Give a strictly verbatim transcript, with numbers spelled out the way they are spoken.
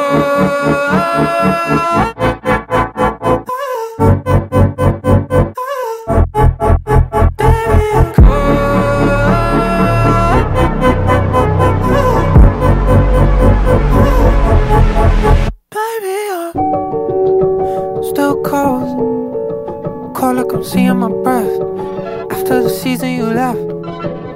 Still cold, cold like I'm seeing my breath. After the season you left,